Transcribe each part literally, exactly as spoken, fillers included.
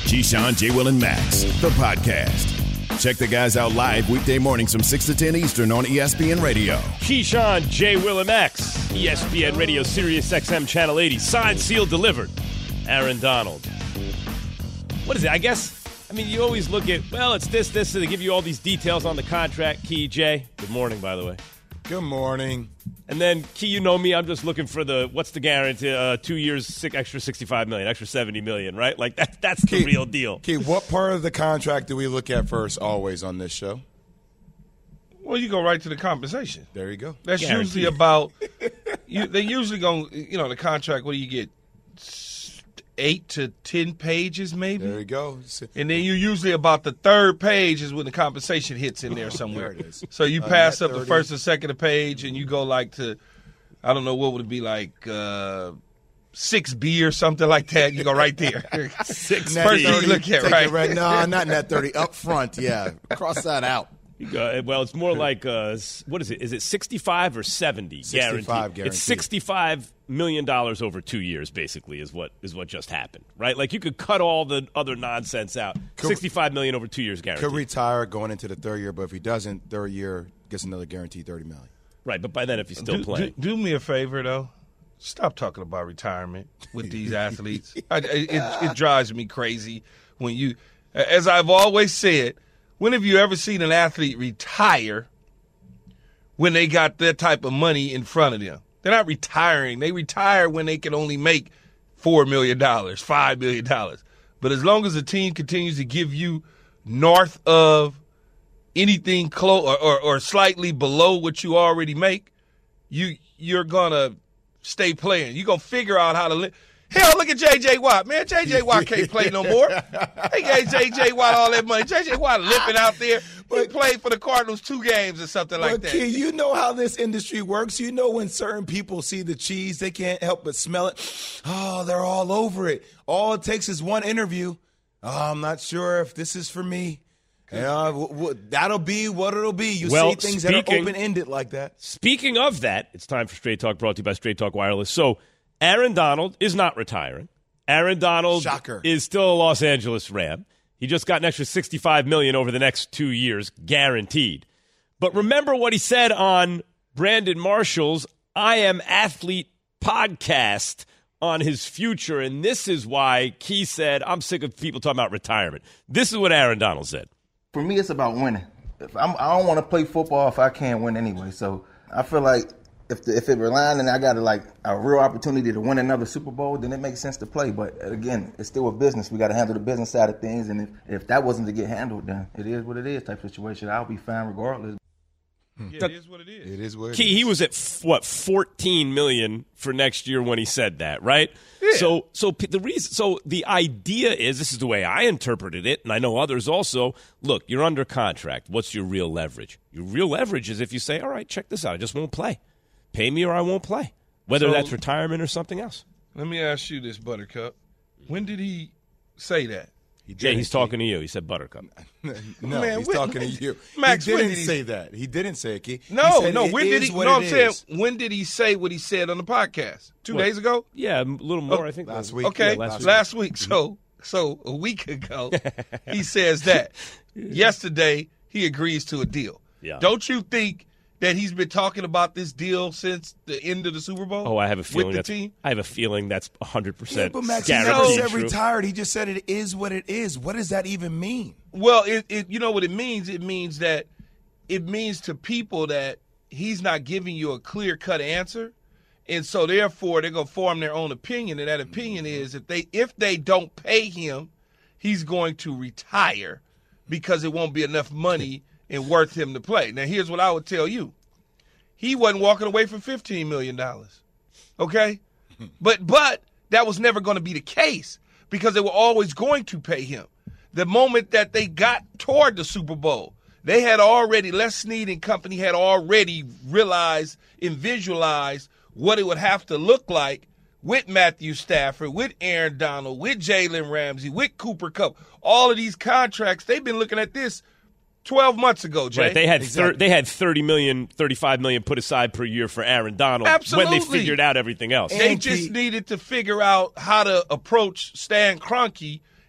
Keyshawn, J. Will, and Max, the podcast. Check the guys out live weekday mornings from six to ten Eastern on E S P N Radio. Keyshawn, J. Will, and Max, E S P N Radio, Sirius X M Channel eighty. Signed, sealed, delivered. Aaron Donald. What is it? I guess, I mean, you always look at, well, it's this, this, and they give you all these details on the contract. Key, Jay. Good morning, by the way. Good morning. And then, Key, you know me, I'm just looking for the, what's the guarantee? Uh, two years, six, extra sixty-five million dollars, extra seventy million dollars, right? Like, that, that's the Key, real deal. Key, what part of the contract do we look at first always on this show? Well, you go right to the compensation. There you go. That's Guaranteed. usually about, you, they usually go, you know, the contract, what do you get? Eight to ten pages, maybe. There you go. And then you usually about the third page is when the compensation hits in there somewhere. There it is. So you Uh, pass net up the thirty. first or second page, and you go like to, I don't know, what would it be like, uh, six B or something like that. You go right there. Six Net First thing you thirty, look at, take right? it right? No, not net thirty. Up front, yeah. Cross that out. You go, well, it's more like, uh, what is it? Is it sixty-five or seventy? sixty-five guaranteed. It's sixty-five million dollars over two years, basically, is what is what just happened, right? Like, you could cut all the other nonsense out. Could, sixty-five million dollars over two years guaranteed. Could retire going into the third year, but if he doesn't, third year gets another guaranteed thirty million dollars. Right, but by then, if he's still do, playing. Do, do me a favor, though. Stop talking about retirement with these athletes. I, it, it drives me crazy when you, as I've always said, when have you ever seen an athlete retire when they got that type of money in front of them? They're not retiring. They retire when they can only make four million dollars, five million dollars. But as long as the team continues to give you north of anything close or, or, or slightly below what you already make, you, you're going to stay playing. You're going to figure out how to live. Hell, look at J J. Watt. Man, J J. Watt can't play no more. They gave J J. Watt all that money. J J. Watt limping out there. He played for the Cardinals two games or something like But that. Key, you know how this industry works. You know when certain people see the cheese, they can't help but smell it. Oh, they're all over it. All it takes is one interview. Oh, I'm not sure if this is for me. Yeah, w- w- that'll be what it'll be. You Well, see things that speaking- are open-ended like that. Speaking of that, it's time for Straight Talk, brought to you by Straight Talk Wireless. So, Aaron Donald is not retiring. Aaron Donald Shocker. is still a Los Angeles Ram. He just got an extra sixty-five million dollars over the next two years, guaranteed. But remember what he said on Brandon Marshall's I Am Athlete podcast on his future, and this is why Key said, I'm sick of people talking about retirement. This is what Aaron Donald said. For me, it's about winning. If I'm, I don't want to play football if I can't win anyway. So I feel like if the, if it relying and I got a, like a real opportunity to win another Super Bowl, then it makes sense to play. But again, it's still a business. We got to handle the business side of things. And if, if that wasn't to get handled, then it is what it is type situation. I'll be fine regardless. Yeah, it is what it is. It is what it Key, is. he was at f- what fourteen million for next year when he said that, right? Yeah. So, so p- the reason, so the idea is, this is the way I interpreted it, and I know others also. Look, you're under contract. What's your real leverage? Your real leverage is if you say, "All right, check this out. I just won't play. Pay me or I won't play." Whether So- that's retirement or something else. Let me ask you this, Buttercup. When did he say that? He Jay, didn't, he's Key. talking to you. He said Buttercup. No, Man, he's when- talking to you. Max, he when didn't did he- say that. He didn't say it, Key. He No, said no. it When did is he? what No, it I'm saying, is. when did he say what he said on the podcast? Two What? days ago? Yeah, a little more, I think. last week. Okay, Yeah, last last, week. week. So, so a week ago, he says that. Yesterday, he agrees to a deal. Yeah. Don't you think that he's been talking about this deal since the end of the Super Bowl? Oh, I have a feeling with the that's. team. I have a feeling that's one hundred Yeah, percent but Max, he never guaranteed said true. retired. He just said it is what it is. What does that even mean? Well, it, it you know what it means? It means that it means to people that he's not giving you a clear-cut answer. And so therefore they're going to form their own opinion, and that opinion is if they if they don't pay him, he's going to retire because it won't be enough money and worth him to play. Now here's what I would tell you. He wasn't walking away from fifteen million dollars. Okay? But but that was never going to be the case because they were always going to pay him. The moment that they got toward the Super Bowl, they had already, Les Snead and company had already realized and visualized what it would have to look like with Matthew Stafford, with Aaron Donald, with Jalen Ramsey, with Cooper Kupp. All of these contracts, they've been looking at this twelve months ago, Jay. Right, they had Exactly. thir- they had thirty million, thirty-five million put aside per year for Aaron Donald Absolutely. when they figured out everything else. They And just Pete- needed to figure out how to approach Stan Kroenke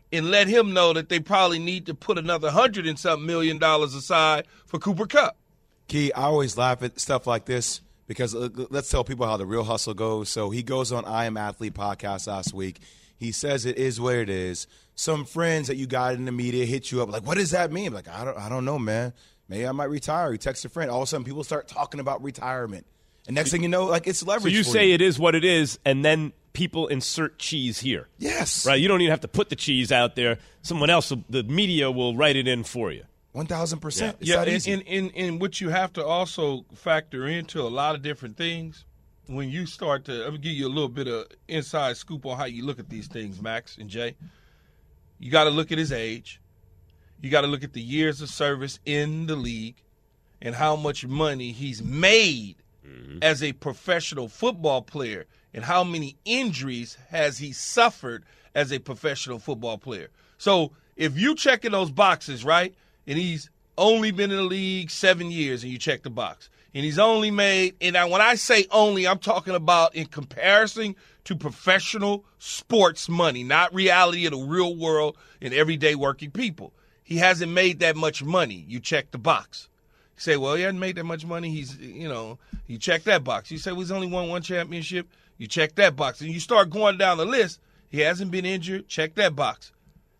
and let him know that they probably need to put another hundred and something million dollars aside for Cooper Kupp. Key, I always laugh at stuff like this because uh, let's tell people how the real hustle goes. So he goes on I Am Athlete podcast last week. He says it is what it is. Some friends that you got in the media hit you up like, what does that mean? I'm like, I don't, I don't know, man. Maybe I might retire. You text a friend. All of a sudden, people start talking about retirement. And next thing you know, like it's leverage. So you for say you. it is what it is, and then people insert cheese here. Yes. Right? You don't even have to put the cheese out there. Someone else, the media will write it in for you. one thousand percent. It's yeah, that and, easy. and, and, and what you have to also factor into a lot of different things when you start to – let me give you a little bit of inside scoop on how you look at these things, Max and Jay. You got to look at his age. You got to look at the years of service in the league and how much money he's made mm-hmm. as a professional football player and how many injuries has he suffered as a professional football player. So if you checking those boxes, right, and he's only been in the league seven years and you check the box, and he's only made, and I, when I say only, I'm talking about in comparison to professional sports money, not reality of the real world and everyday working people. He hasn't made that much money. You check the box. You say, well, he hasn't made that much money. He's, you know, you check that box. You say, well, he's only won one championship. You check that box. And you start going down the list. He hasn't been injured. Check that box.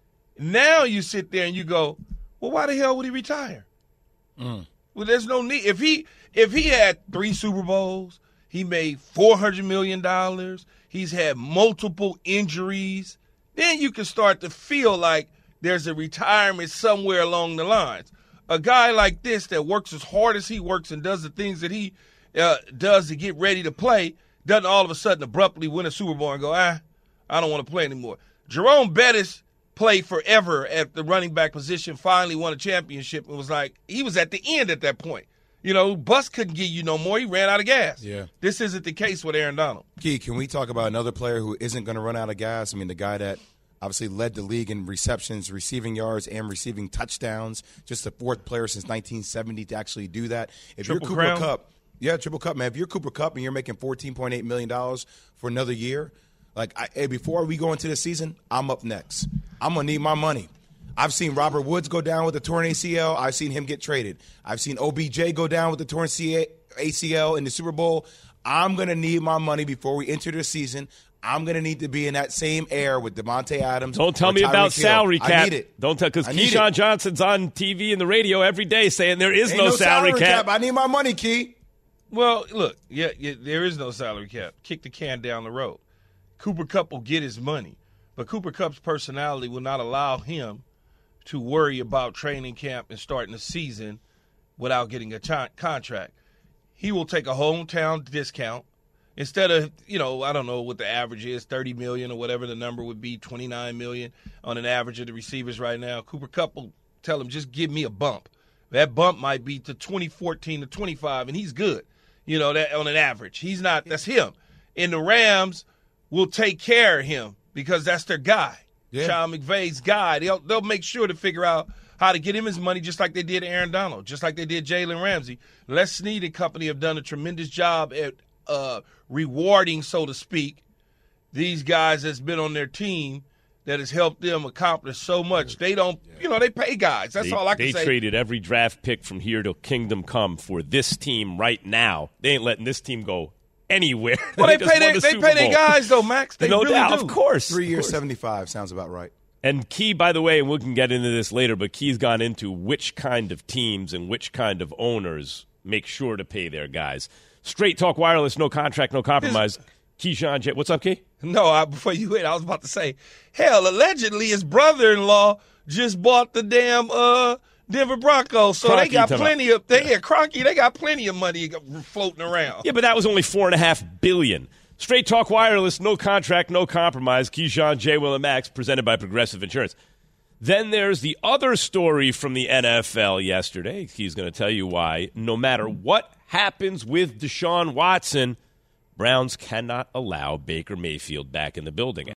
Now you sit there and you go, well, why the hell would he retire? Mm. Well, there's no need. If he if he had three Super Bowls, he made four hundred million dollars, he's had multiple injuries, then you can start to feel like there's a retirement somewhere along the lines. A guy like this that works as hard as he works and does the things that he uh, does to get ready to play doesn't all of a sudden abruptly win a Super Bowl and go, ah, I don't want to play anymore. Jerome Bettis played forever at the running back position, finally won a championship, and was like, he was at the end at that point. You know, Bus couldn't give you no more. He ran out of gas. Yeah. This isn't the case with Aaron Donald. Key, can we talk about another player who isn't going to run out of gas? I mean, the guy that obviously led the league in receptions, receiving yards, and receiving touchdowns. Just the fourth player since nineteen seventy to actually do that. If Triple you're Cooper crown? Kupp, yeah, Triple Kupp, man. If you're Cooper Kupp and you're making fourteen point eight million dollars for another year, like, I, hey, before we go into the season, I'm up next. I'm going to need my money. I've seen Robert Woods go down with a torn A C L. I've seen him get traded. I've seen O B J go down with a torn A C L in the Super Bowl. I'm going to need my money before we enter the season. I'm going to need to be in that same air with Devontae Adams. Don't tell me about salary cap. I need it. Don't tell, because Keyshawn Johnson's on T V and the radio every day saying there is no, no salary, salary cap. cap. I need my money, Key. Well, look, yeah, yeah, there is no salary cap. Kick the can down the road. Cooper Kupp will get his money, but Cooper Kupp's personality will not allow him to worry about training camp and starting the season without getting a t- contract. He will take a hometown discount. Instead of, you know, I don't know what the average is, thirty million dollars or whatever the number would be, twenty-nine million dollars on an average of the receivers right now. Cooper Kupp will tell him, just give me a bump. That bump might be to twenty fourteen to twenty-five, and he's good, you know, that on an average. He's not, that's him. And the Rams will take care of him because that's their guy. Yeah. Sean McVay's guy. They'll, they'll make sure to figure out how to get him his money just like they did Aaron Donald, just like they did Jalen Ramsey. Les Snead and company have done a tremendous job at uh, rewarding, so to speak, these guys that's been on their team that has helped them accomplish so much. They don't, you know, they pay guys. That's they, all I can they say. They traded every draft pick from here till kingdom come for this team right now. They ain't letting this team go anywhere. Well, they, they pay their, the they pay their guys, though, Max. They no really doubt, do. of course. Three years, of course. seventy-five sounds about right. And Key, by the way, and we can get into this later, but Key's gone into which kind of teams and which kind of owners make sure to pay their guys. Straight Talk Wireless, no contract, no compromise. Keyshawn J. What's up, Key? No, I, before you went, I was about to say, hell, allegedly his brother-in-law just bought the damn uh, Denver Broncos, so Kroenke they got time plenty out. of they yeah, Kroenke, they got plenty of money floating around. Yeah, but that was only four and a half billion. Straight Talk Wireless, no contract, no compromise. Keyshawn, J. Will, and Max, presented by Progressive Insurance. Then there's the other story from the N F L yesterday. He's going to tell you why. No matter what happens with Deshaun Watson, Browns cannot allow Baker Mayfield back in the building.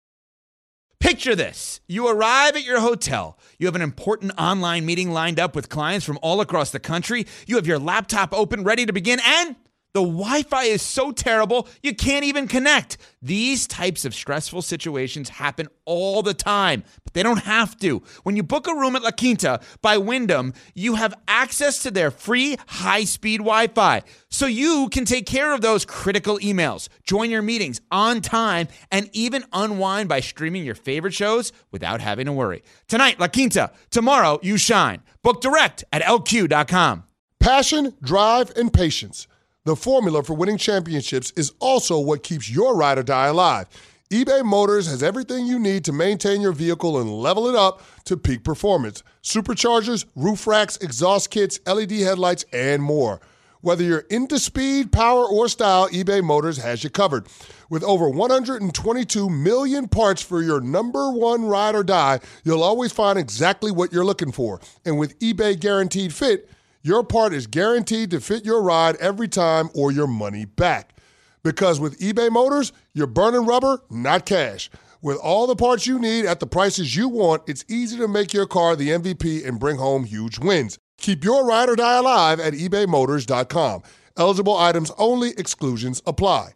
Picture this. You arrive at your hotel. You have an important online meeting lined up with clients from all across the country. You have your laptop open, ready to begin, and The Wi-Fi is so terrible, you can't even connect. These types of stressful situations happen all the time, but they don't have to. When you book a room at La Quinta by Wyndham, you have access to their free high-speed Wi-Fi, so you can take care of those critical emails, join your meetings on time, and even unwind by streaming your favorite shows without having to worry. Tonight, La Quinta. Tomorrow, you shine. Book direct at L Q dot com. Passion, drive, and patience. The formula for winning championships is also what keeps your ride or die alive. eBay Motors has everything you need to maintain your vehicle and level it up to peak performance. Superchargers, roof racks, exhaust kits, L E D headlights, and more. Whether you're into speed, power, or style, eBay Motors has you covered. With over one hundred twenty-two million parts for your number one ride or die, you'll always find exactly what you're looking for. And with eBay Guaranteed Fit, your part is guaranteed to fit your ride every time or your money back. Because with eBay Motors, you're burning rubber, not cash. With all the parts you need at the prices you want, it's easy to make your car the M V P and bring home huge wins. Keep your ride or die alive at ebay motors dot com. Eligible items only. Exclusions apply.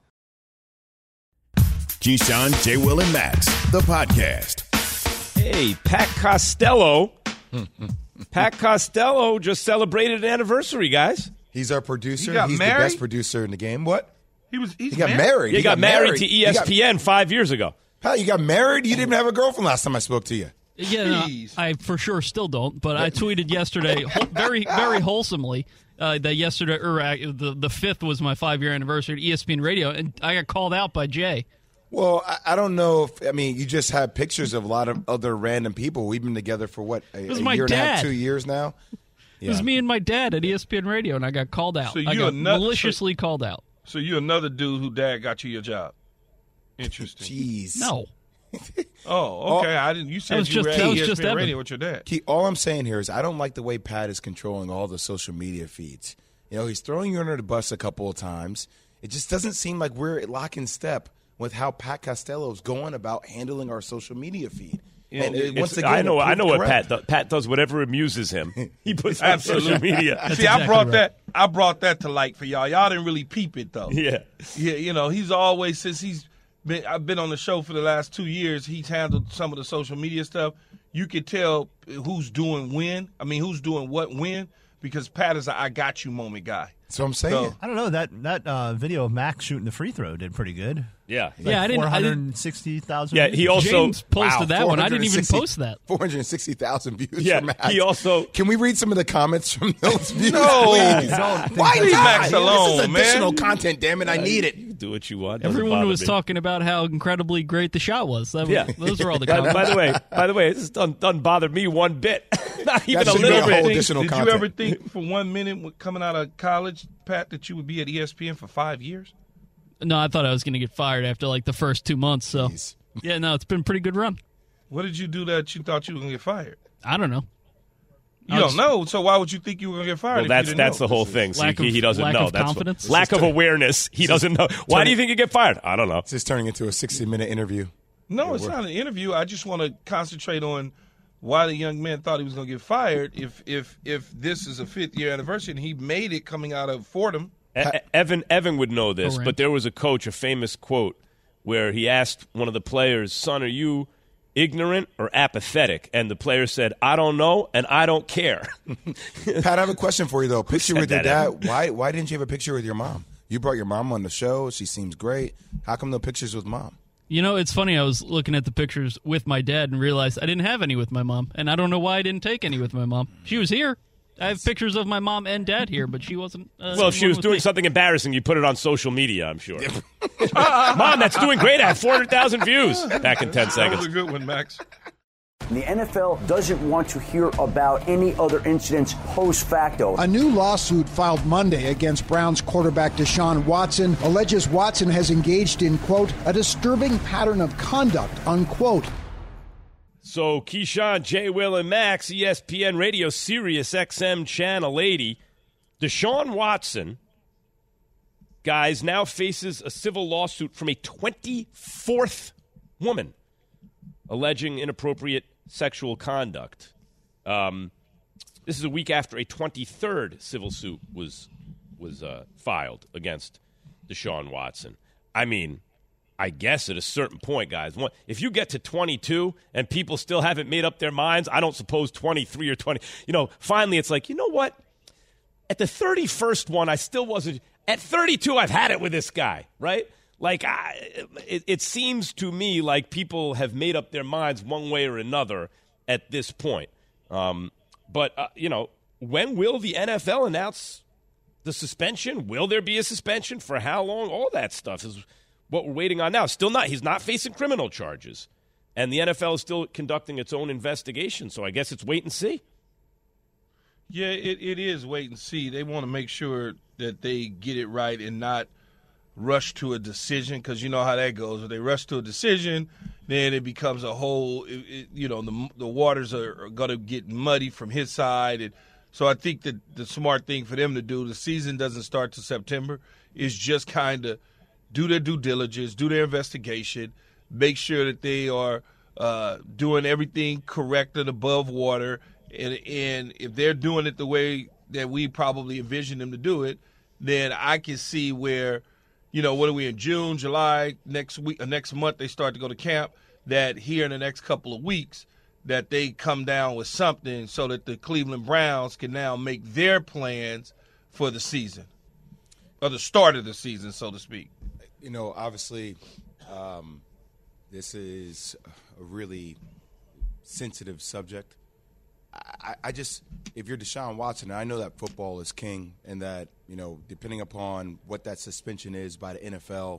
Keyshawn, J. Will, and Max, the podcast. Hey, Pat Costello. Pat Costello just celebrated an anniversary, guys. He's our producer. He got He's married? the best producer in the game. What? He was. He's He got married. married. He, got, married, to E S P N You got, five years ago. Pat, you got married? You didn't even have a girlfriend last time I spoke to you. Yeah, no, Jeez. I for sure still don't. But I tweeted yesterday, whole, very, very wholesomely, uh, that yesterday, or uh, the the fifth was my five year anniversary at E S P N Radio, and I got called out by Jay. Well, I, I don't know if, I mean, you just have pictures of a lot of other random people. We've been together for what, a, was a my year and a half, dad. two years now? It was me and my dad at E S P N Radio, and I got called out. So I you got a nut- maliciously called out. So you another dude who dad got you your job. Interesting. Jeez. No, Oh, okay. I didn't. You said was you just- were that at was E S P N just Evan. Radio with your dad. Key, all I'm saying here is I don't like the way Pat is controlling all the social media feeds. You know, he's throwing you under the bus a couple of times. It just doesn't seem like we're lock in step with how Pat Costello is going about handling our social media feed. And it, It's- once again, I know. it I know what proved Pat correct. does. Pat does whatever amuses him. He puts on social Absolutely. media. See, exactly I brought right. that. I brought that to light for y'all. Y'all didn't really peep it though. Yeah. Yeah, you know, he's always since he's been. I've been on the show for the last two years. He's handled some of the social media stuff. You could tell who's doing when. I mean, who's doing what when because Pat is a I got you moment guy. That's what I'm saying. So- I don't know that that uh, video of Max shooting the free throw did pretty good. Yeah. yeah, I didn't. Four I didn't hundred sixty thousand. Yeah, he also- James posted Wow, that one. I didn't even 460 post that. four hundred sixty thousand views Yeah, from Max. he also- Can we read some of the comments from those views? No. please? Don't think Why Leave not? Max alone, This is additional man. content, damn it. I need it. You can do what you want. Doesn't Everyone bother was me. talking about how incredibly great the shot was. That was Yeah. those were all the By, comments. by the way, by the way, this doesn't, doesn't bother me one bit. Not even That a should be little a whole bit. additional Did content. you ever think for one minute when coming out of college, Pat, that you would be at E S P N for five years? No, I thought I was going to get fired after like the first two months. So Jeez. yeah, no, it's been a pretty good run. What did you do that you thought you were going to get fired? I don't know. You I don't was- know, so why would you think you were going to get fired? Well, if that's you didn't that's know? the whole thing. So Lack he, of- he doesn't lack know. of That's what- confidence? lack of awareness. He doesn't know. Why do you think you get fired? I don't know. This is turning into a sixty-minute interview. No, it's not an interview. I just want to concentrate on why the young man thought he was going to get fired. If if if this is a fifth year anniversary and he made it coming out of Fordham, E- E- Evan Evan would know this, Correct. but there was a coach, a famous quote, where he asked one of the players, "Son, are you ignorant or apathetic?" And the player said, "I don't know, and I don't care." Pat, I have a question for you, though. Picture said with your that, Evan? dad. Why Why didn't you have a picture with your mom? You brought your mom on the show. She seems great. How come no pictures with mom? You know, it's funny. I was looking at the pictures with my dad and realized I didn't have any with my mom, and I don't know why I didn't take any with my mom. She was here. I have pictures of my mom and dad here, but she wasn't. Uh, Well, if she one was with doing me. something embarrassing, you put it on social media, I'm sure. Mom, that's doing great. I have four hundred thousand views. Back in ten that seconds. was a good one, Max. The N F L doesn't want to hear about any other incidents post facto. A new lawsuit filed Monday against Browns quarterback Deshaun Watson alleges Watson has engaged in, quote, a disturbing pattern of conduct, unquote. So, Keyshawn, J. Will, and Max, E S P N Radio, Sirius X M Channel eighty. Deshaun Watson, guys, now faces a civil lawsuit from a twenty-fourth woman alleging inappropriate sexual conduct. Um, this is a week after a twenty-third civil suit was was uh, filed against Deshaun Watson. I mean, I guess at a certain point, guys, if you get to twenty-two and people still haven't made up their minds, I don't suppose twenty-three or twenty. You know, finally it's like, you know what? At the thirty-first one, I still wasn't. At thirty-two, I've had it with this guy, right? Like, I, it, it seems to me like people have made up their minds one way or another at this point. Um, but, uh, you know, when will the N F L announce the suspension? Will there be a suspension? For how long? All that stuff is what we're waiting on now. Still not. He's not facing criminal charges. And the N F L is still conducting its own investigation, so I guess it's wait and see. Yeah, it, it is wait and see. They want to make sure that they get it right and not rush to a decision, because you know how that goes. If they rush to a decision, then it becomes a whole, it, it, you know, the the waters are, are going to get muddy from his side. And so I think that the smart thing for them to do, the season doesn't start till September, is just kind of do their due diligence, do their investigation, make sure that they are uh, doing everything correct and above water. And, and if they're doing it the way that we probably envision them to do it, then I can see where, you know, what are we in June, July, next week, uh, next month they start to go to camp, that here in the next couple of weeks that they come down with something so that the Cleveland Browns can now make their plans for the season, or the start of the season, so to speak. You know, obviously, um, this is a really sensitive subject. I, I just, if you're Deshaun Watson, I know that football is king, and that, you know, depending upon what that suspension is by the N F L,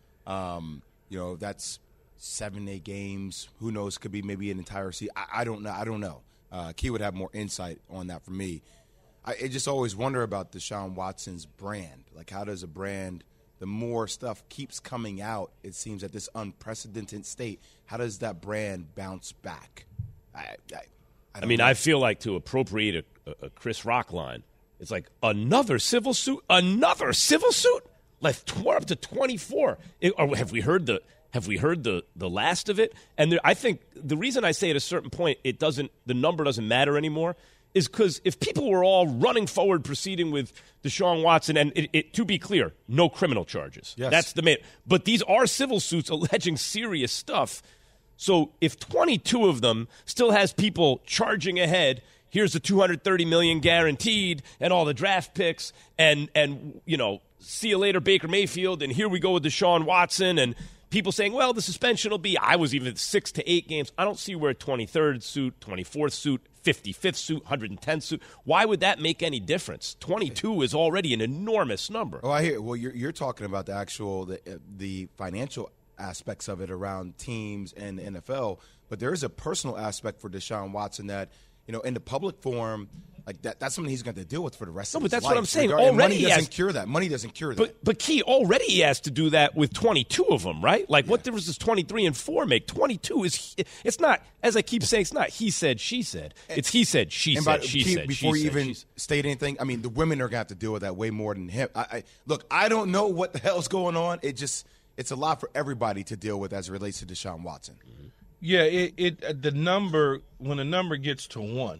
um, you know, that's seven, eight games. Who knows? Could be maybe an entire season. I, I don't know. I don't know. Uh, Key would have more insight on that for me. I, I just always wonder about Deshaun Watson's brand. Like, how does a brand, the more stuff keeps coming out, it seems at this unprecedented state, how does that brand bounce back? I, I I, I mean, know. I feel like to appropriate a, a Chris Rock line, it's like another civil suit, another civil suit, like we're up to twenty-four. It, or have we heard the have we heard the, the last of it? And there, I think the reason I say at a certain point it doesn't, the number doesn't matter anymore, is because if people were all running forward, proceeding with Deshaun Watson, and it, it, to be clear, no criminal charges. Yes. That's the main. But these are civil suits alleging serious stuff. So if twenty-two of them still has people charging ahead, here's the two hundred thirty million dollars guaranteed and all the draft picks and, and you know, see you later, Baker Mayfield, and here we go with Deshaun Watson, and people saying, well, the suspension will be, I was even six to eight games. I don't see where twenty-third suit, twenty-fourth suit, fifty-fifth suit, one hundred tenth suit. Why would that make any difference? twenty-two is already an enormous number. Oh, I hear. Well, you're, you're talking about the actual, the, the financial aspects of it around teams and the N F L, but there is a personal aspect for Deshaun Watson that, you know, in the public forum, like that, that's something he's going to deal with for the rest no, of his life. No, but that's what I'm saying. Regarding, already money doesn't has, cure that. Money doesn't cure that. But, but Key, already he has to do that with twenty-two of them, right? Like, yeah. What difference does twenty-three and four make? twenty-two is, it's not, as I keep saying, it's not he said, she said. It's he said, she and said, by, she Key, said, before she you said, even state anything, I mean, the women are going to have to deal with that way more than him. I, I Look, I don't know what the hell's going on. It just, it's a lot for everybody to deal with as it relates to Deshaun Watson. Mm-hmm. Yeah, it, it the number, when a number gets to one,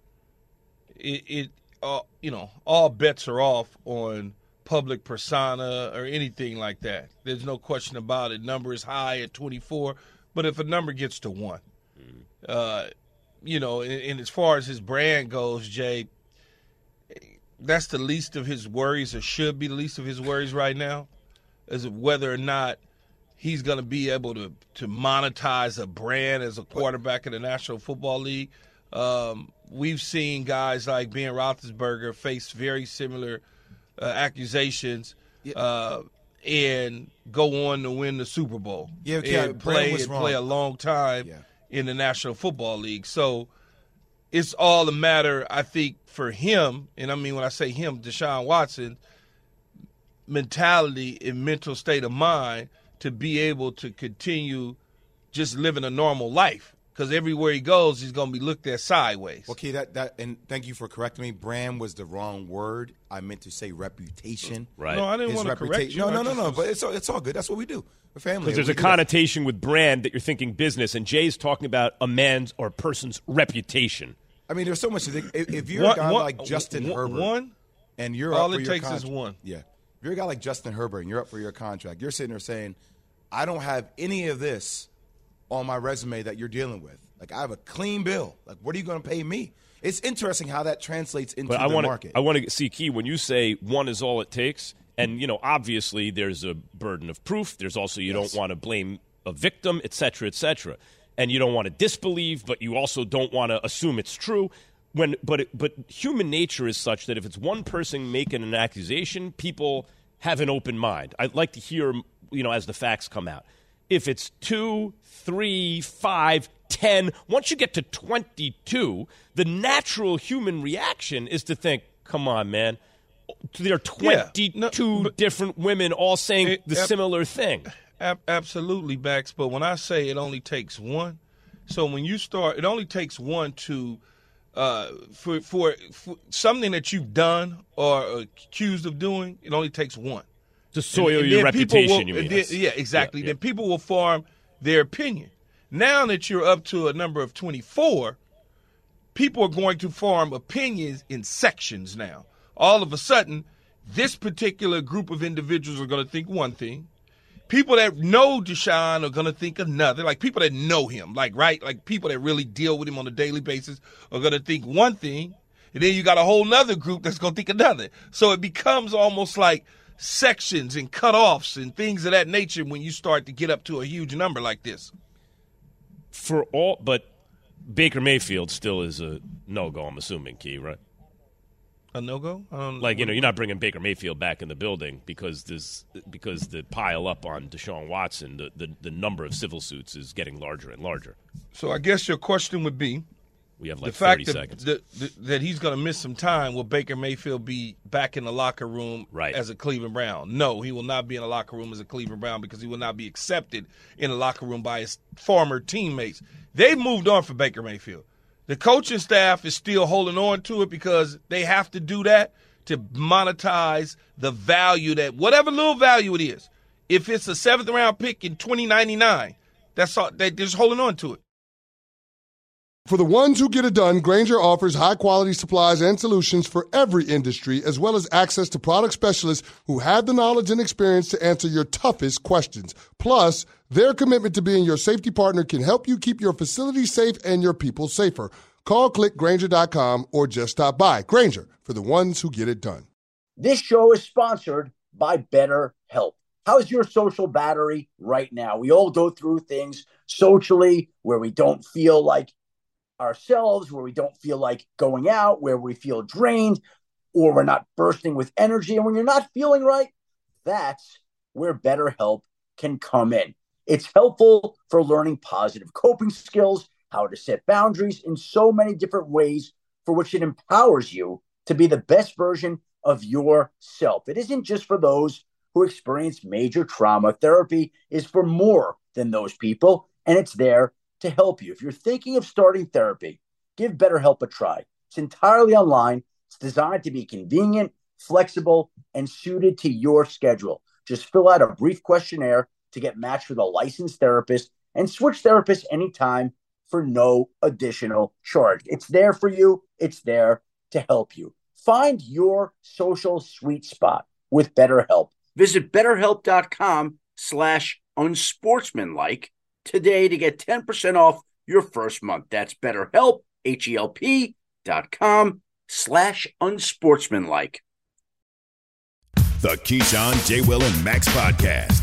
it, it uh, you know, all bets are off on public persona or anything like that. There's no question about it. Number is high at twenty-four, but if a number gets to one, mm-hmm. uh, you know, and, and as far as his brand goes, Jay, that's the least of his worries, or should be the least of his worries right now, is whether or not he's going to be able to, to monetize a brand as a quarterback in the National Football League. Um, we've seen guys like Ben Roethlisberger face very similar uh, accusations uh, and go on to win the Super Bowl yeah, yeah, and play, was and wrong. play a long time yeah. in the National Football League. So it's all a matter, I think, for him, and I mean when I say him, Deshaun Watson, mentality and mental state of mind to be able to continue just living a normal life. Because everywhere he goes, he's going to be looked at sideways. Okay, that that and thank you for correcting me. Brand was the wrong word. I meant to say reputation. Right. No, I didn't His want to correct you. No, no, no, no. But it's all, it's all good. That's what we do. We're family. Because there's we a connotation that. with brand that you're thinking business, and Jay's talking about a man's or a person's reputation. I mean, there's so much to think. If, if you're one, a guy one, like Justin one, Herbert. One, and you're All up for it your takes contract. is one. Yeah. If you're a guy like Justin Herbert and you're up for your contract, you're sitting there saying, I don't have any of this on my resume that you're dealing with. Like, I have a clean bill. Like, what are you going to pay me? It's interesting how that translates into but I the wanna, market. I want to see, Key, when you say one is all it takes, and, you know, obviously there's a burden of proof. There's also you yes. don't want to blame a victim, et cetera, et cetera. And you don't want to disbelieve, but you also don't want to assume it's true. When, but it, but human nature is such that if it's one person making an accusation, people have an open mind. I'd like to hear, you know, as the facts come out. If it's two, three, five, ten, once you get to twenty-two, the natural human reaction is to think, come on, man. There are twenty-two yeah, no, but, different women all saying it, the ab- similar thing. Ab- absolutely, Max. But when I say it only takes one, so when you start, it only takes one to, uh, for, for, for something that you've done or accused of doing, it only takes one. To soil and, and your reputation, will, you mean? Then, yeah, exactly. Yeah, yeah. Then people will form their opinion. Now that you're up to a number of twenty-four, people are going to form opinions in sections now. All of a sudden, this particular group of individuals are going to think one thing. People that know Deshaun are going to think another. Like people that know him, like, right? Like people that really deal with him on a daily basis are going to think one thing. And then you got a whole nother group that's going to think another. So it becomes almost like sections and cutoffs and things of that nature when you start to get up to a huge number like this. For all, but Baker Mayfield still is a no-go, I'm assuming, Key, right? A no-go? Um, like, you know, you're not bringing Baker Mayfield back in the building because this, because the pile up on Deshaun Watson, the, the, the number of civil suits is getting larger and larger. So I guess your question would be, we have like the fact thirty that, seconds. The, the, that he's going to miss some time, will Baker Mayfield be back in the locker room right. as a Cleveland Brown? No, he will not be in the locker room as a Cleveland Brown because he will not be accepted in the locker room by his former teammates. They've moved on for Baker Mayfield. The coaching staff is still holding on to it because they have to do that to monetize the value that, whatever little value it is. If it's a seventh round pick in twenty ninety-nine, that's all, they're just holding on to it. For the ones who get it done, Grainger offers high-quality supplies and solutions for every industry, as well as access to product specialists who have the knowledge and experience to answer your toughest questions. Plus, their commitment to being your safety partner can help you keep your facility safe and your people safer. Call, click Grainger dot com, or just stop by. Grainger, for the ones who get it done. This show is sponsored by BetterHelp. How's your social battery right now? We all go through things socially where we don't feel like ourselves, where we don't feel like going out, where we feel drained, or we're not bursting with energy. And when you're not feeling right, that's where BetterHelp can come in. It's helpful for learning positive coping skills, how to set boundaries in so many different ways, for which it empowers you to be the best version of yourself. It isn't just for those who experience major trauma. Therapy is for more than those people, and it's there to help you. If you're thinking of starting therapy, give BetterHelp a try. It's entirely online. It's designed to be convenient, flexible, and suited to your schedule. Just fill out a brief questionnaire to get matched with a licensed therapist and switch therapists anytime for no additional charge. It's there for you. It's there to help you. Find your social sweet spot with BetterHelp. Visit BetterHelp.com slash unsportsmanlike today to get ten percent off your first month. That's BetterHelp, H-E-L-P dot com slash unsportsmanlike. The Keyshawn, J. Will, and Max podcast.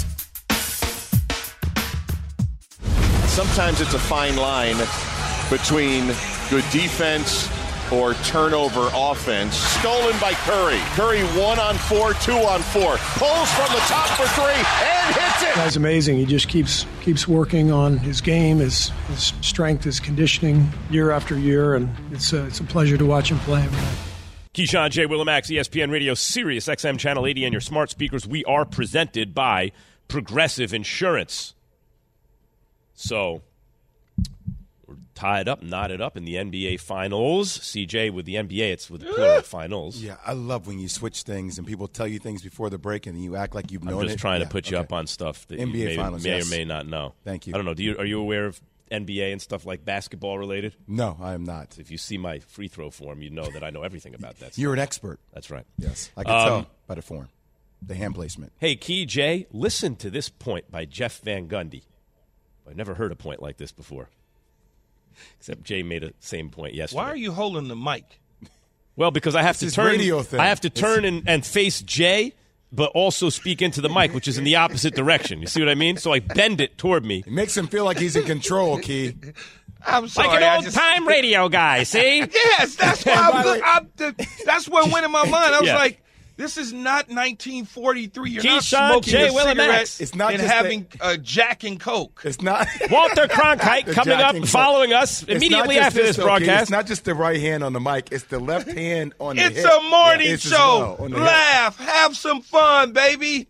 Sometimes it's a fine line between good defense or turnover offense. Stolen by Curry. Curry one on four, two on four. Pulls from the top for three and hits it. Guy's amazing. He just keeps keeps working on his game, his, his strength, his conditioning year after year, and it's a, it's a pleasure to watch him play. Keyshawn, J. Willimax, E S P N Radio, Sirius X M Channel eighty, and your smart speakers. We are presented by Progressive Insurance. So, we're tied up, knotted up in the N B A Finals. C J, with the N B A, it's with the plural finals. Yeah, I love when you switch things and people tell you things before the break and you act like you've known it. I'm just trying yeah, to put you okay. up on stuff that N B A you may, Finals, may yes. or may not know. Thank you. I don't know. Do you, are you aware of N B A and stuff like basketball related? No, I am not. If you see my free throw form, you know that I know everything about that. You're stuff. an expert. That's right. Yes, I can Um, tell by the form, the hand placement. Hey, Key Jay, listen to this point by Jeff Van Gundy. I've never heard a point like this before. Except Jay made a same point yesterday. Why are you holding the mic? Well, because I have It's to his turn. radio thing. I have to turn and, and face Jay, but also speak into the mic, which is in the opposite direction. You see what I mean? So I bend it toward me. It makes him feel like he's in control, Key. I'm sorry. Like an I old just- time radio guy, see? Yes, that's why I'm, look, I'm the, that's what went in my mind. I was Yeah. like, this is not nineteen forty-three. You're Keyshawn, not smoking Jay, a Will, and cigarette Max. It's not and just having uh, Jack and Coke. It's not Walter Cronkite The coming Jack up, and Coke. following us It's not immediately just after this though, Key. broadcast. It's not just the right hand on the mic; it's the left hand on the. It's hip. a morning It's as show. well on the hip. Laugh, have some fun, baby.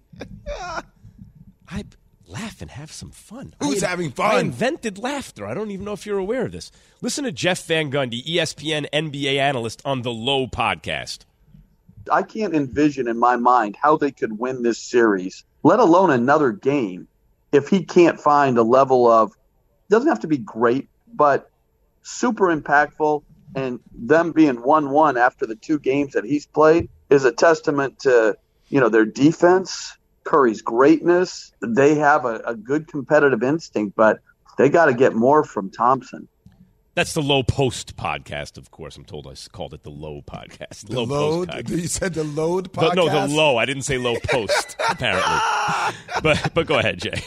I laugh and have some fun. Who's I, having I fun? invented laughter. I don't even know if you're aware of this. Listen to Jeff Van Gundy, E S P N N B A analyst on the Low podcast. I can't envision in my mind how they could win this series, let alone another game, if he can't find a level of, doesn't have to be great, but super impactful. And them being one one after the two games that he's played is a testament to, you know, their defense, Curry's greatness. They have a, a good competitive instinct, but they got to get more from Thompson. That's the Low Post podcast, of course. I'm told I called it the Low podcast. The low load. Post podcast. You said the load The- podcast. no, the Low. I didn't say Low Post, apparently. But but go ahead, Jay.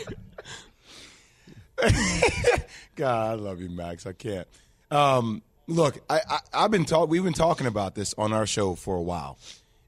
God, I love you, Max. I can't. Um, look, I, I, I've been talk. We've been talking about this on our show for a while,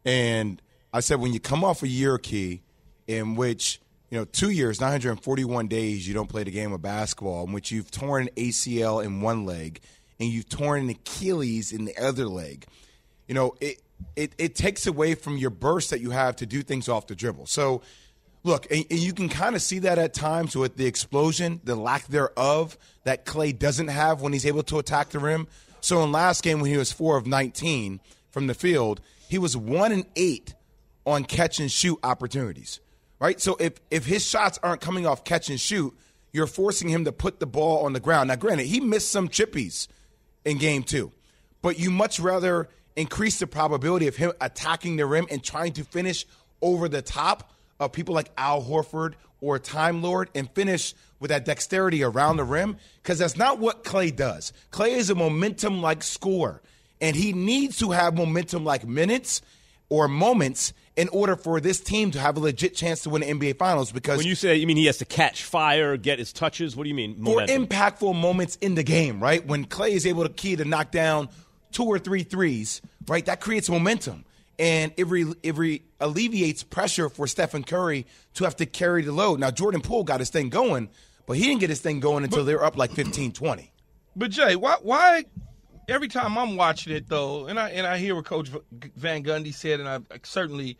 and I said when you come off a year, Key, in which you know two years, nine hundred forty-one days, you don't play the game of basketball, in which you've torn an A C L in one leg and you've torn an Achilles in the other leg. You know, it it it takes away from your burst that you have to do things off the dribble. So. Look, and, and you can kind of see that at times with the explosion, the lack thereof that Clay doesn't have when he's able to attack the rim. So in last game when he was four of nineteen from the field, he was one and eight on catch and shoot opportunities, right? So if, if his shots aren't coming off catch and shoot, you're forcing him to put the ball on the ground. Now, granted, he missed some chippies in game two, but you much rather increase the probability of him attacking the rim and trying to finish over the top of people like Al Horford or Time Lord and finish with that dexterity around the rim, because that's not what Clay does. Clay is a momentum-like scorer, and he needs to have momentum-like minutes or moments in order for this team to have a legit chance to win the N B A Finals. Because When you say, you mean he has to catch fire, get his touches? What do you mean, for momentum? impactful moments in the game, right? When Clay is able to key to knock down two or three threes, right, that creates momentum. And it, re- it re- alleviates pressure for Stephen Curry to have to carry the load. Now, Jordan Poole got his thing going, but he didn't get his thing going until they were up like fifteen twenty. But Jay, why why every time I'm watching it though, and I and I hear what Coach Van Gundy said, and I certainly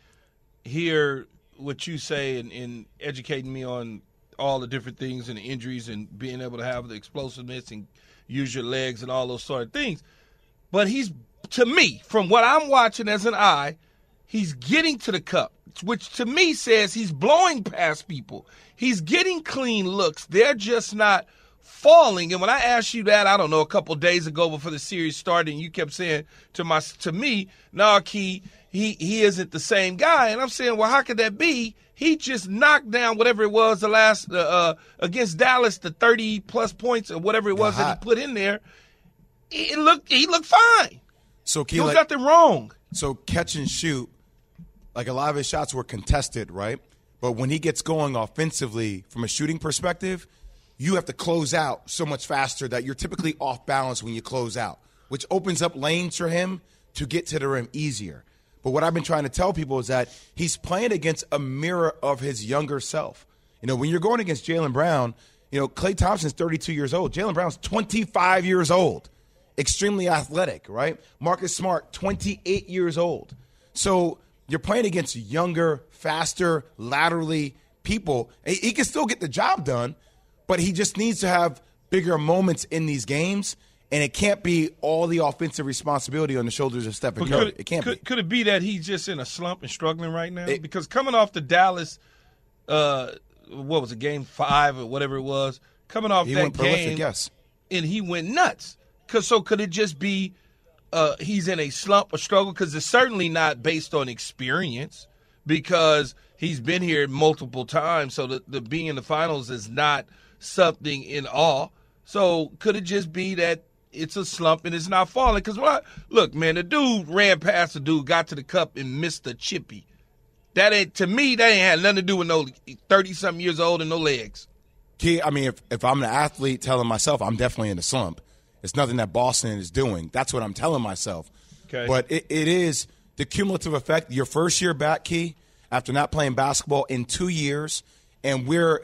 hear what you say in, in educating me on all the different things and the injuries and being able to have the explosiveness and use your legs and all those sort of things. But he's, to me, from what I'm watching as an eye, he's getting to the cup, which to me says he's blowing past people. He's getting clean looks. They're just not falling. And when I asked you that, I don't know, a couple of days ago before the series started, and you kept saying to my to me, "No, Key, he he isn't the same guy." And I'm saying, well, how could that be? He just knocked down whatever it was the last uh, uh, against Dallas, the thirty plus points or whatever it was that he put in there. It looked he looked fine. So Key, He like, got nothing wrong. So catch and shoot, like a lot of his shots were contested, right? But when he gets going offensively from a shooting perspective, you have to close out so much faster that you're typically off balance when you close out, which opens up lanes for him to get to the rim easier. But what I've been trying to tell people is that he's playing against a mirror of his younger self. You know, when you're going against Jaylen Brown, you know, Klay Thompson's thirty-two years old. Jaylen Brown's twenty-five years old. Extremely athletic, right? Marcus Smart, twenty-eight years old. So you're playing against younger, faster, laterally people. He can still get the job done, but he just needs to have bigger moments in these games, and it can't be all the offensive responsibility on the shoulders of Stephen Curry. Could It can't could, be. Could it be that he's just in a slump and struggling right now? It- because coming off the Dallas, uh, what was it, game five or whatever it was, coming off he that went prolific, game, yes. and he went nuts. Cause so could it just be uh, he's in a slump or struggle? Because it's certainly not based on experience, because he's been here multiple times. So the, the being in the finals is not something in awe. So could it just be that it's a slump and it's not falling? Because what? Look, man, the dude ran past the dude, got to the cup, and missed the chippy. That ain't, to me, that ain't had nothing to do with no thirty-something years old and no legs. Key, I mean, if, if I'm an athlete telling myself I'm definitely in a slump, it's nothing that Boston is doing. That's what I'm telling myself. Okay. But it, it is the cumulative effect. Your first year back, Key, after not playing basketball in two years, and we're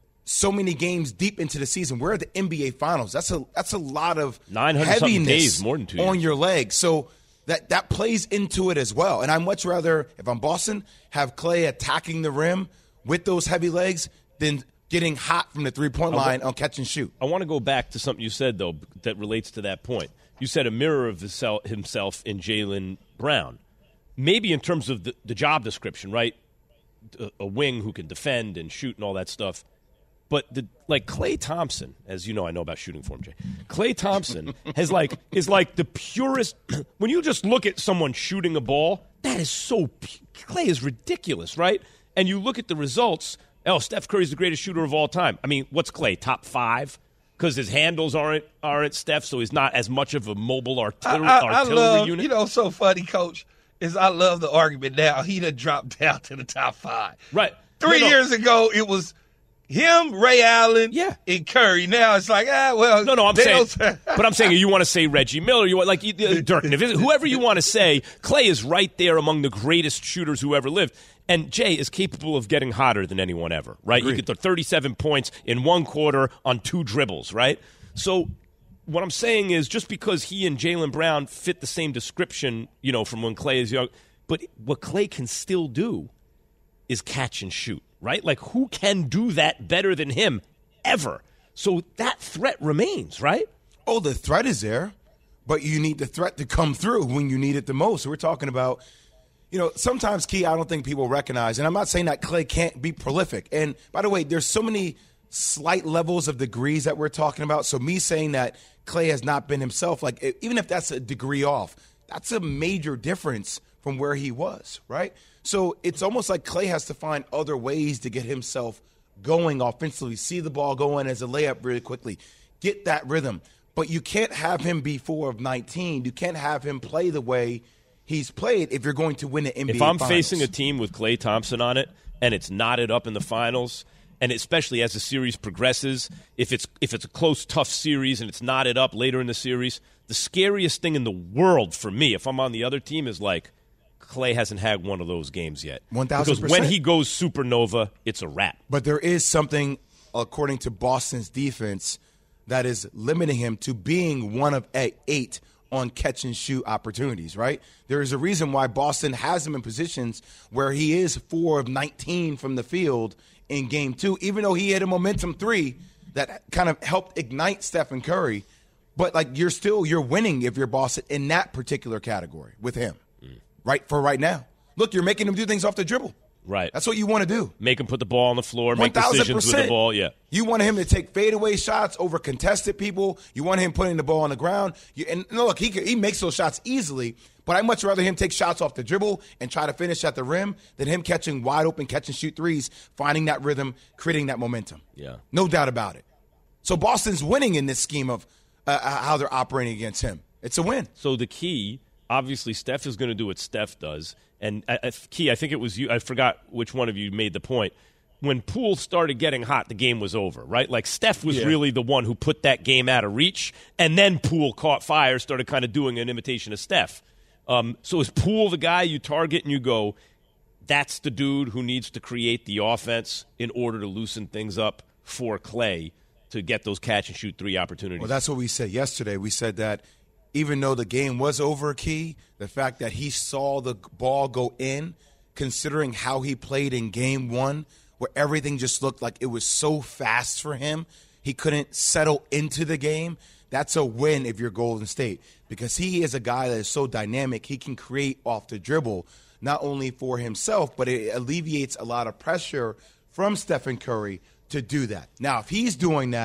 so many games deep into the season. We're at the N B A Finals. That's a that's a lot of nine hundred heaviness days, more than two on years. your legs. So that that plays into it as well. And I'd much rather, if I'm Boston, have Klay attacking the rim with those heavy legs than getting hot from the three-point line on catch and shoot. I want to go back to something you said, though, that relates to that point. You said a mirror of himself in Jaylen Brown. Maybe in terms of the, the job description, right? A, a wing who can defend and shoot and all that stuff. But the, like Klay Thompson, as you know, I know about shooting for him, Jay. Klay Thompson has like is like the purest. When you just look at someone shooting a ball, that is so. Klay is ridiculous, right? And you look at the results. Oh, Steph Curry's the greatest shooter of all time. I mean, what's Klay, top five? Because his handles aren't aren't Steph, so he's not as much of a mobile artillery, I, I, artillery I love, unit. You know, so funny, Coach, is I love the argument now. He done dropped down to the top five. Right. Three No, no. years ago, it was him, Ray Allen, yeah. and Curry. Now it's like, ah, well. No, no, I'm they saying, don't- but I'm saying you want to say Reggie Miller, you want like you- uh, Dirk Nowitzki, whoever you want to say. Klay is right there among the greatest shooters who ever lived, and Jay is capable of getting hotter than anyone ever. Right? Agreed. You get the thirty-seven points in one quarter on two dribbles. Right? So what I'm saying is, just because he and Jaylen Brown fit the same description, you know, from when Klay is young, but what Klay can still do is catch and shoot. Right? Like, who can do that better than him ever? So that threat remains, right? Oh, the threat is there, but you need the threat to come through when you need it the most. So we're talking about, you know, sometimes, Key, I don't think people recognize, and I'm not saying that Klay can't be prolific. And by the way, there's so many slight levels of degrees that we're talking about. So me saying that Klay has not been himself, like, even if that's a degree off, that's a major difference from where he was, right? So it's almost like Klay has to find other ways to get himself going offensively, see the ball going as a layup really quickly, get that rhythm. But you can't have him be four of nineteen. You can't have him play the way he's played if you're going to win the N B A If I'm Finals. facing a team with Klay Thompson on it and it's knotted up in the finals, and especially as the series progresses, if it's if it's a close, tough series and it's knotted up later in the series, the scariest thing in the world for me, if I'm on the other team, is like, Klay hasn't had one of those games yet. one thousand percent. Because when he goes supernova, it's a wrap. But there is something, according to Boston's defense, that is limiting him to being one of eight on catch-and-shoot opportunities, right? There is a reason why Boston has him in positions where he is four of nineteen from the field in game two, even though he had a momentum three that kind of helped ignite Stephen Curry. But, like, you're still – you're winning if you're Boston in that particular category with him. Right, for right now. Look, you're making him do things off the dribble. Right. That's what you want to do. Make him put the ball on the floor, make one thousand decisions with the percent. ball. Yeah. You want him to take fadeaway shots over contested people. You want him putting the ball on the ground. You, and look, he he makes those shots easily, but I'd much rather him take shots off the dribble and try to finish at the rim than him catching wide open catch and shoot threes, finding that rhythm, creating that momentum. Yeah. No doubt about it. So Boston's winning in this scheme of uh, how they're operating against him. It's a win. So the key, obviously, Steph is going to do what Steph does. And uh, Key, I think it was you. I forgot which one of you made the point. When Poole started getting hot, the game was over, right? Like, Steph was Yeah. really the one who put that game out of reach, and then Poole caught fire, started kind of doing an imitation of Steph. Um, so is Poole the guy you target and you go, that's the dude who needs to create the offense in order to loosen things up for Klay to get those catch-and-shoot three opportunities? Well, that's what we said yesterday. We said that even though the game was over, Key, the fact that he saw the ball go in, considering how he played in game one, where everything just looked like it was so fast for him, he couldn't settle into the game, that's a win if you're Golden State. Because he is a guy that is so dynamic, he can create off the dribble, not only for himself, but it alleviates a lot of pressure from Stephen Curry to do that. Now, if he's doing that,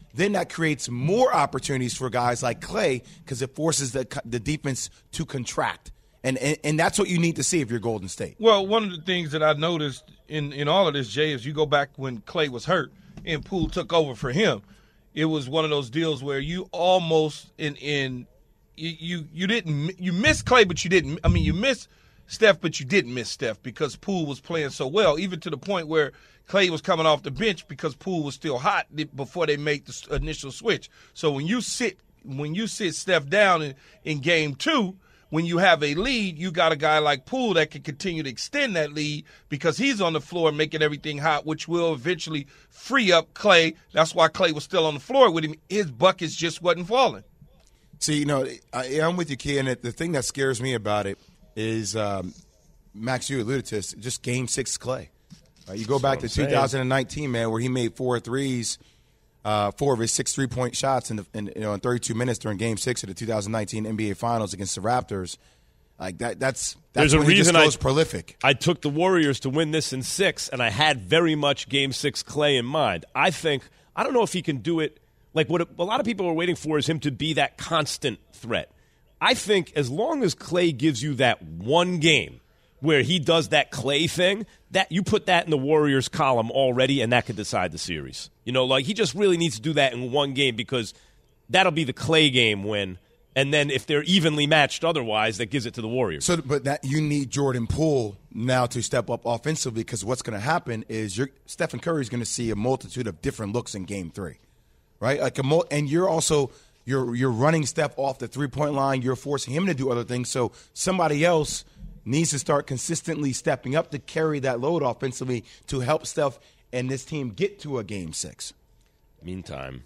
then that creates more opportunities for guys like Klay because it forces the the defense to contract. And, and and that's what you need to see if you're Golden State. Well, one of the things that I noticed in, in all of this, Jay, is you go back when Klay was hurt and Poole took over for him. It was one of those deals where you almost in in you you, you didn't you missed Klay, but you didn't. I mean, you missed Steph, but you didn't miss Steph because Poole was playing so well, even to the point where Klay was coming off the bench because Poole was still hot before they made the initial switch. So when you sit when you sit Steph down in, in game two, when you have a lead, you got a guy like Poole that can continue to extend that lead because he's on the floor making everything hot, which will eventually free up Klay. That's why Klay was still on the floor with him. His buckets just wasn't falling. See, you know, I, I'm with you, Key, and the thing that scares me about it is, um, Max, you alluded to this, just game six Klay. Uh, you go back to two thousand nineteen, man, where he made four threes, uh, four of his six three-point shots in, the, in, you know, in thirty-two minutes during Game Six of the two thousand nineteen N B A Finals against the Raptors. Like that, that's that's There's when a he reason just goes I, prolific. I took the Warriors to win this in six, and I had very much Game Six Klay in mind. I think I don't know if he can do it. Like what a, a lot of people are waiting for is him to be that constant threat. I think as long as Klay gives you that one game where he does that Klay thing, that you put that in the Warriors column already, and that could decide the series. You know, like he just really needs to do that in one game because that'll be the Klay game win. And then if they're evenly matched otherwise, that gives it to the Warriors. So, but that you need Jordan Poole now to step up offensively because what's going to happen is you're, Stephen Curry is going to see a multitude of different looks in Game Three, right? Like a and you're also you're you're running Steph off the three point line. You're forcing him to do other things. So somebody else needs to start consistently stepping up to carry that load offensively to help Steph and this team get to a Game Six. Meantime,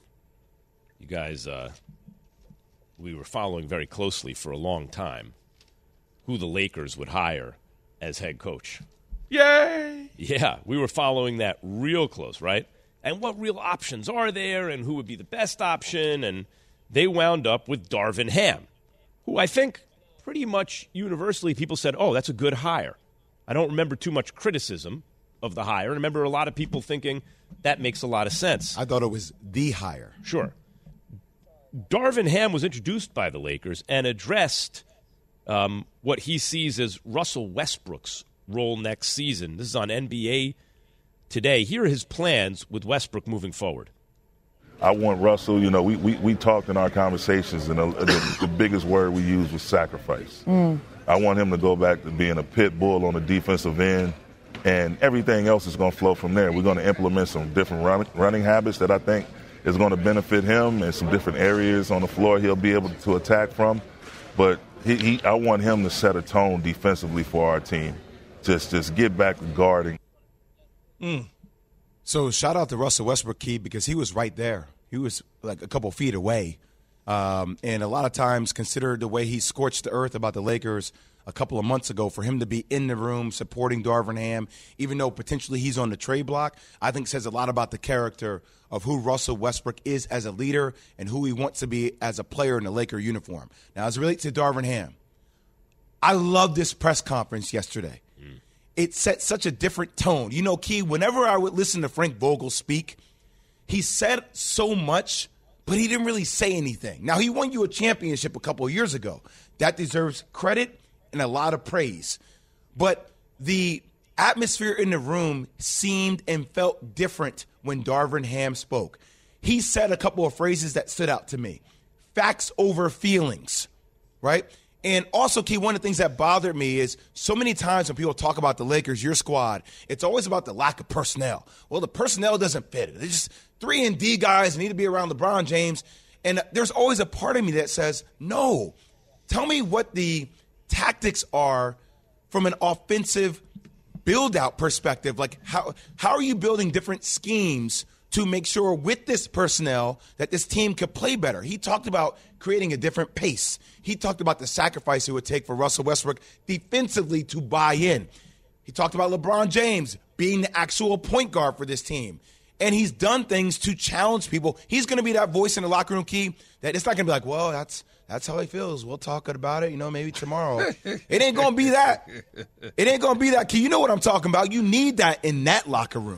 you guys, uh, we were following very closely for a long time who the Lakers would hire as head coach. Yay! Yeah, we were following that real close, right? And what real options are there and who would be the best option? And they wound up with Darvin Ham, who I think pretty much universally people said, oh, that's a good hire. I don't remember too much criticism of the hire. I remember a lot of people thinking that makes a lot of sense. I thought it was the hire. Sure. Darvin Ham was introduced by the Lakers and addressed um, what he sees as Russell Westbrook's role next season. This is on N B A Today. Here are his plans with Westbrook moving forward. I want Russell, you know, we, we, we talked in our conversations, and the, the, the biggest word we used was sacrifice. Mm. I want him to go back to being a pit bull on the defensive end, and everything else is going to flow from there. We're going to implement some different run, running habits that I think is going to benefit him and some different areas on the floor he'll be able to attack from. But he, he, I want him to set a tone defensively for our team. Just, just get back to guarding. Mm. So shout out to Russell Westbrook, Key, because he was right there. He was like a couple feet away. Um, and a lot of times considered the way he scorched the earth about the Lakers a couple of months ago, for him to be in the room supporting Darvin Ham, even though potentially he's on the trade block, I think says a lot about the character of who Russell Westbrook is as a leader and who he wants to be as a player in the Laker uniform. Now, as it relates to Darvin Ham, I love this press conference yesterday. Mm. It set such a different tone. You know, Key, whenever I would listen to Frank Vogel speak, he said so much, but he didn't really say anything. Now, he won you a championship a couple of years ago. That deserves credit and a lot of praise. But the atmosphere in the room seemed and felt different when Darvin Ham spoke. He said a couple of phrases that stood out to me. Facts over feelings, right? And also, Key, one of the things that bothered me is so many times when people talk about the Lakers, your squad, it's always about the lack of personnel. Well, the personnel doesn't fit. They're just three and D guys need to be around LeBron James. And there's always a part of me that says, no, tell me what the tactics are from an offensive build-out perspective. Like, how how are you building different schemes to make sure with this personnel that this team could play better? He talked about creating a different pace. He talked about the sacrifice it would take for Russell Westbrook defensively to buy in. He talked about LeBron James being the actual point guard for this team. And he's done things to challenge people. He's going to be that voice in the locker room, Key, that it's not going to be like, well, that's that's how he feels. We'll talk about it, you know, maybe tomorrow. It ain't going to be that. It ain't going to be that, Key. You know what I'm talking about. You need that in that locker room.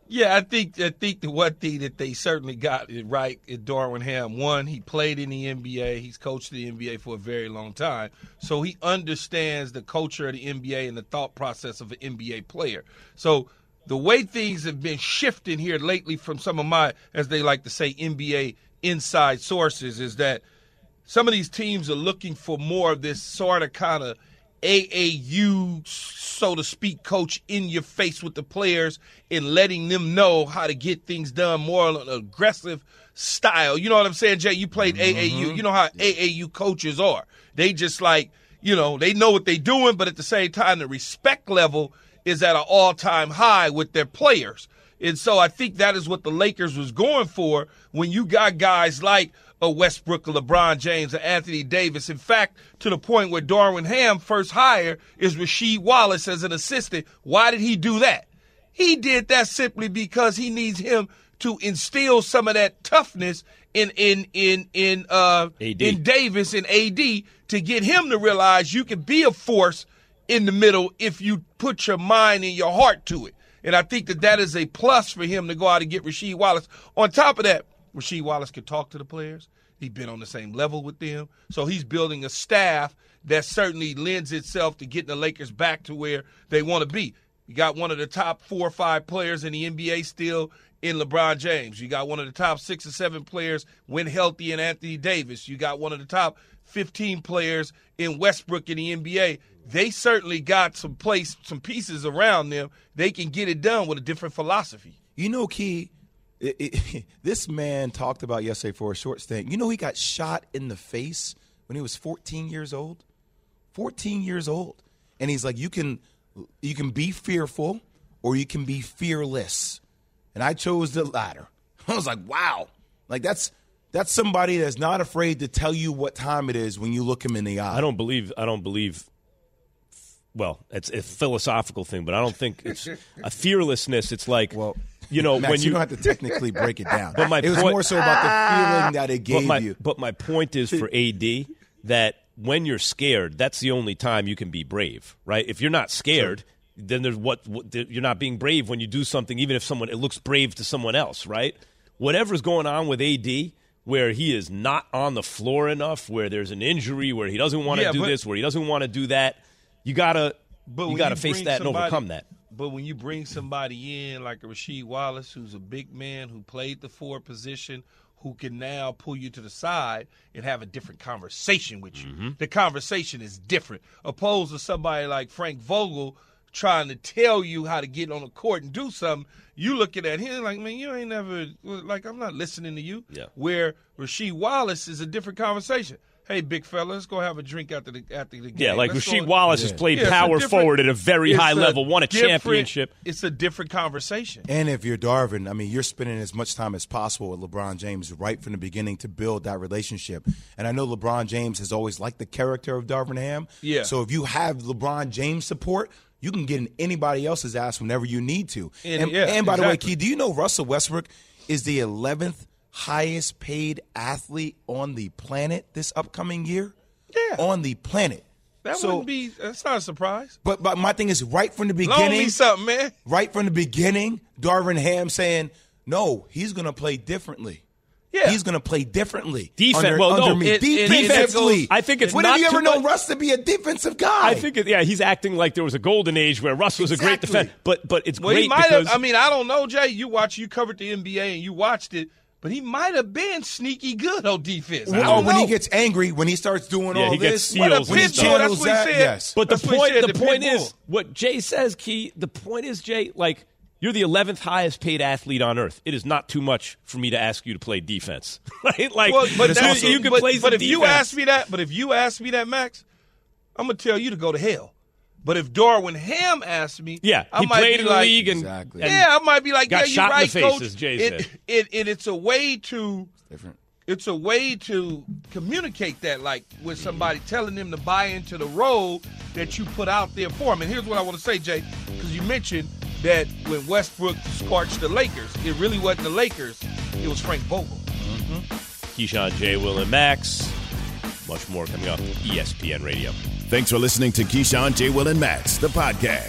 Yeah, I think I think the one thing that they certainly got it right is Darvin Ham. One, he played in the N B A. He's coached the N B A for a very long time. So he understands the culture of the N B A and the thought process of an N B A player. So the way things have been shifting here lately from some of my, as they like to say, N B A inside sources is that some of these teams are looking for more of this sort of kind of A A U, so to speak, coach in your face with the players and letting them know how to get things done more on an aggressive style. You know what I'm saying, Jay? You played mm-hmm. A A U. You know how A A U coaches are. They just like, you know, they know what they're doing, but at the same time, the respect level is at an all-time high with their players. And so I think that is what the Lakers was going for when you got guys like a Westbrook, a LeBron James, a Anthony Davis. In fact, to the point where Darvin Ham first hire is Rasheed Wallace as an assistant. Why did he do that? He did that simply because he needs him to instill some of that toughness in in in in uh A D. in Davis and A D to get him to realize you can be a force in the middle if you put your mind and your heart to it. And I think that that is a plus for him to go out and get Rasheed Wallace. On top of that, Rasheed Wallace could talk to the players. He's been on the same level with them. So he's building a staff that certainly lends itself to getting the Lakers back to where they want to be. You got one of the top four or five players in the N B A still in LeBron James. You got one of the top six or seven players when healthy in Anthony Davis. You got one of the top fifteen players in Westbrook in the N B A. They certainly got some place, some pieces around them. They can get it done with a different philosophy. You know, Key, it, it, this man talked about yesterday for a short stint. You know, he got shot in the face when he was fourteen years old. fourteen years old. And he's like, you can you can be fearful or you can be fearless. And I chose the latter. I was like, wow. Like, that's that's somebody that's not afraid to tell you what time it is when you look him in the eye. I don't believe I don't believe well, it's a philosophical thing, but I don't think it's a fearlessness. It's like, well, you know, Max, when you, you don't have to technically break it down. But my it was point, more so about the feeling that it gave but my, you. But my point is for A D that when you're scared, that's the only time you can be brave, right? If you're not scared, sure. then there's what, what you're not being brave when you do something, even if someone it looks brave to someone else, right? Whatever's going on with A D, where he is not on the floor enough, where there's an injury, where he doesn't want to yeah, do but, this, where he doesn't want to do that, you gotta you gotta face that somebody, and overcome that. But when you bring somebody in like a Rasheed Wallace, who's a big man who played the forward position, who can now pull you to the side and have a different conversation with you. Mm-hmm. The conversation is different, opposed to somebody like Frank Vogel trying to tell you how to get on the court and do something. You looking at him like, man, you ain't never, like, I'm not listening to you. Yeah. Where Rasheed Wallace is a different conversation. Hey, big fella, let's go have a drink after the after the game. Yeah, like let's Rasheed go. Wallace yeah. has played yeah, power forward at a very high a level, won a championship. It's a different conversation. And if you're Darvin, I mean, you're spending as much time as possible with LeBron James right from the beginning to build that relationship. And I know LeBron James has always liked the character of Darvin Ham. Yeah. So if you have LeBron James support, you can get in anybody else's ass whenever you need to. And, and, yeah, and by exactly. the way, Key, do you know Russell Westbrook is the eleventh highest paid athlete on the planet this upcoming year? Yeah. On the planet. That so, wouldn't be – that's not a surprise. But, but my thing is right from the beginning – Loan me something, man. Right from the beginning, Darvin Ham saying, no, he's going to play differently. Yeah. He's going to play differently. Defense. Under, well, under no. me. It, Defensively. It, I think it's when not have you ever known much. Russ to be a defensive guy? I think, it, yeah, he's acting like there was a golden age where Russ was exactly. a great defender. But, but it's well, great he might because – have, I mean, I don't know, Jay. You watch, you covered the N B A and you watched it. But he might have been sneaky good on defense. Oh, when he gets angry, when he starts doing yeah, all he this. Gets steals when he channels that, that, yes. But the that's point, said, the, the point is, what Jay says, Key, the point is, Jay, like, you're the eleventh highest paid athlete on earth. It is not too much for me to ask you to play defense. Right? Like, well, but you, also, you can but, play but if defense. you ask me that, but if you ask me that, Max, I'm going to tell you to go to hell. But if Darvin Ham asked me, yeah, I he might played be in the like, league, and, exactly. and yeah, I might be like, got yeah, shot you're right, in the face, coach. as Jay it, said. It, it, it's a way to different. It's a way to communicate that, like with somebody telling them to buy into the role that you put out there for them. And here's what I want to say, Jay, because you mentioned that when Westbrook scorched the Lakers, it really wasn't the Lakers, it was Frank Vogel. Mm-hmm. Keyshawn, Jay, Will, and Max. Much more coming up E S P N Radio. Thanks for listening to Keyshawn, J. Will, and Max, the podcast.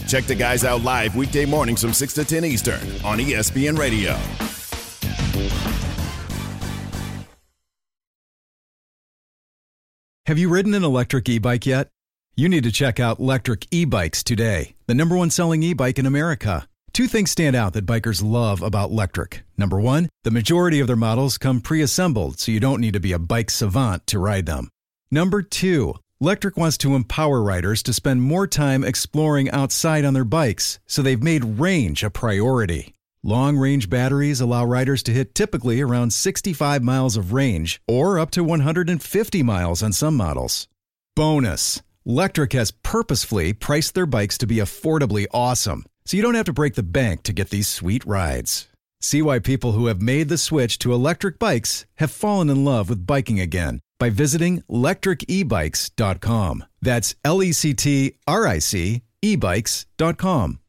Check the guys out live weekday mornings from six to ten Eastern on E S P N Radio. Have you ridden an electric e-bike yet? You need to check out Lectric E-Bikes today, the number one selling e-bike in America. Two things stand out that bikers love about Lectric. Number one, the majority of their models come pre-assembled, so you don't need to be a bike savant to ride them. Number two, Lectric wants to empower riders to spend more time exploring outside on their bikes, so they've made range a priority. Long-range batteries allow riders to hit typically around sixty-five miles of range, or up to one hundred fifty miles on some models. Bonus, Lectric has purposefully priced their bikes to be affordably awesome, so you don't have to break the bank to get these sweet rides. See why people who have made the switch to electric bikes have fallen in love with biking again by visiting lectric e bikes dot com. That's L E C T R I C e bikes dot com.